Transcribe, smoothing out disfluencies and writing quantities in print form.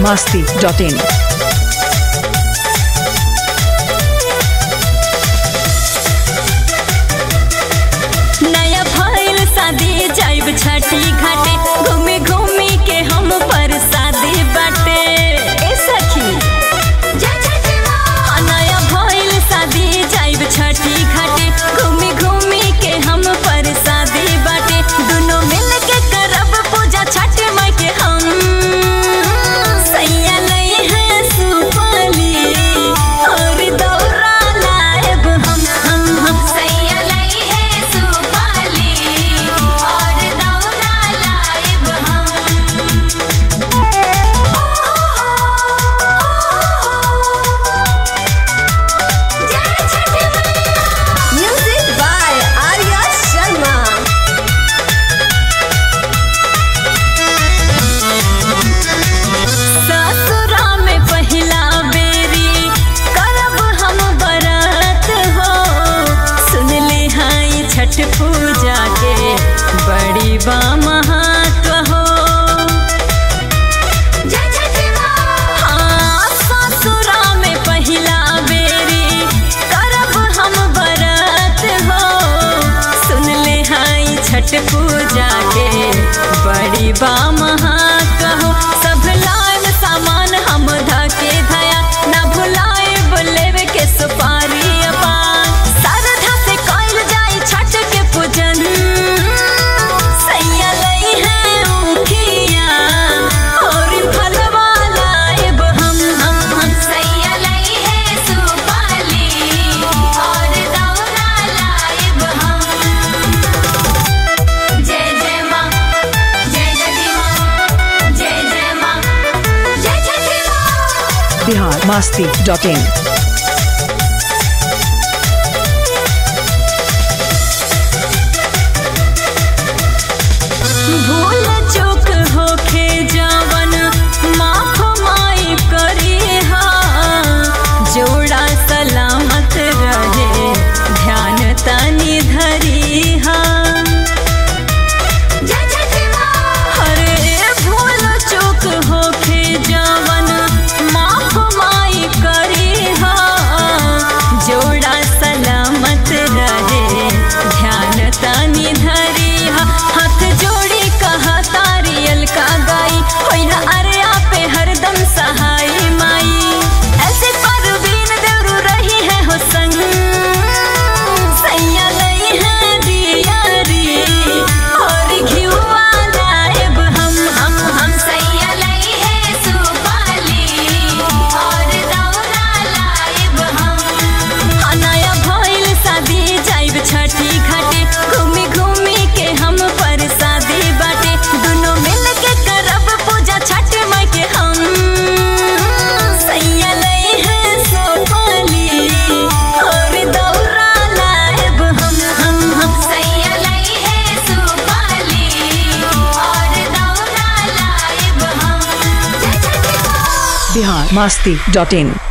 biharmasti.in नया भइल शादी जाइब छठी घाटे घूमी घूमी के हम पर शादी बाटे ए सखी नया भइल शादी जाइब छठी घाटे घूमी घूमी के हम पर शादी बाटे दोनों मिल के करब पूजा छठ माई के हम सैया लई है सुपली और दौरा लाएब हम सैया लई है सुपली और दौरा लाएब म्यूजिक बाय आर्या शर्मा ससुरा में पहिला बेरी करब हम बरत हो सुन ले हाई छठ पूजा के बड़ी बा महत्व हो हाँ ससुरा में पहिला बेरी करब हम बरत हो सुन ले हाई छठ पूजा के बड़ी बा महत्व हो सब लाइन सामान हम धके धया ना भुलाए बुलेवे के सुपारी अपान श्रद्धा से कइल जाई छठ के पूजन सैया लई है ऊखिया और फलवा लाएब हम सैया लई है सुपाली और दौरा लाएब हम जय जय माँ जय जय माँ जय जय माँ जय जय माँ biharmasti.in भूल चूक होखे जवन माफ माई करी हा जोड़ा सलामत रहे ध्यान तनी धरी हा हरे भूल चूक होखे जवन माफ माई करी हा जोड़ा सलामत रहे ध्यान तनी धरी हा हाथ जोड़ी कहा तारियल का गाई होइना अरिया पे हरदम सहाय माई ऐसे परवीन देवरू रही है हो संग सैया लई है दियारी और घिउवा लाएब हम सैया लई है सुपाली और दौरा लाएब हम नया भइल शादी जाइब छठी घाटे घूमी घूमी के हम पर शादी बाटे दोनों मिल के करब पूजा छठ माई के हम सैया लई है सुपली और दौरा लाएब हम सैया लई है सुपली और दौरा लाएब हम biharmasti.in